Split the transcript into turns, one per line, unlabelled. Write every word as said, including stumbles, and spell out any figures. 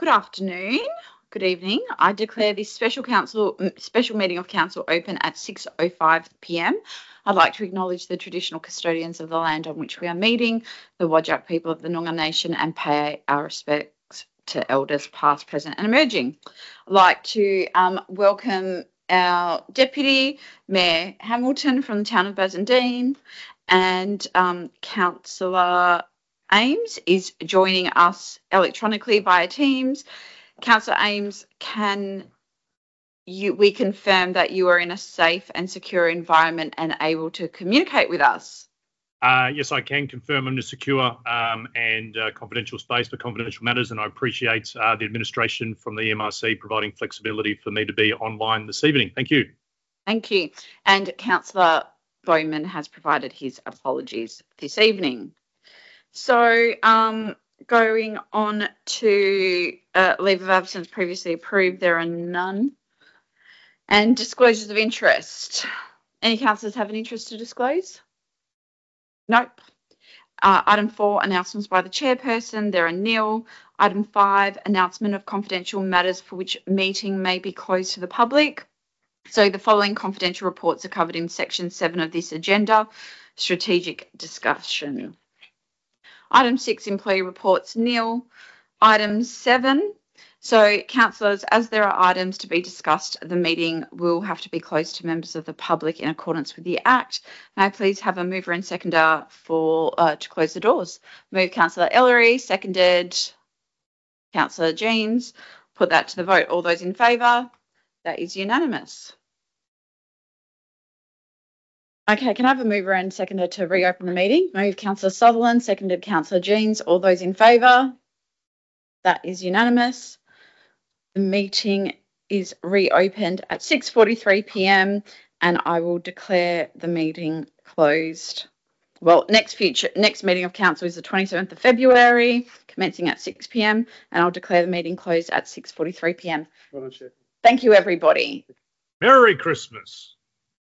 Good afternoon, good evening. I declare this special council special meeting of council open at six oh five p m. I'd like to acknowledge the traditional custodians of the land on which we are meeting, the Whadjuk people of the Noongar Nation, and pay our respects to elders past, present and emerging. I'd like to um, welcome our Deputy Mayor Hamilton from the town of Bassendean, and um, Councillor Ames is joining us electronically via Teams. Councillor Ames, can you we confirm that you are in a safe and secure environment and able to communicate with us?
Uh, yes, I can confirm I'm in a secure um, and uh, confidential space for confidential matters, and I appreciate uh, the administration from the M R C providing flexibility for me to be online this evening. Thank you.
Thank you. And Councillor Bowman has provided his apologies this evening. So um, going on to uh, leave of absence previously approved, there are none. And disclosures of interest. Any councillors have an interest to disclose? Nope. Uh, item four, announcements by the chairperson. There are nil. Item five, announcement of confidential matters for which meeting may be closed to the public. So the following confidential reports are covered in section seven of this agenda, strategic discussion. Item six, employee reports, nil. Item seven, so councillors, as there are items to be discussed, the meeting will have to be closed to members of the public in accordance with the Act. May I please have a mover and seconder for uh, to close the doors? Move Councillor Ellery, seconded Councillor Jeans. Put that to the vote. All those in favour? That is unanimous. Okay, can I have a mover and seconder to reopen the meeting? Move Councillor Sutherland, seconded Councillor Jeans. All those in favour? That is unanimous. The meeting is reopened at six forty-three p m and I will declare the meeting closed. Well, next future next meeting of council is the twenty-seventh of February, commencing at six p m and I'll declare the meeting closed at six forty-three p m Thank you, everybody.
Merry Christmas.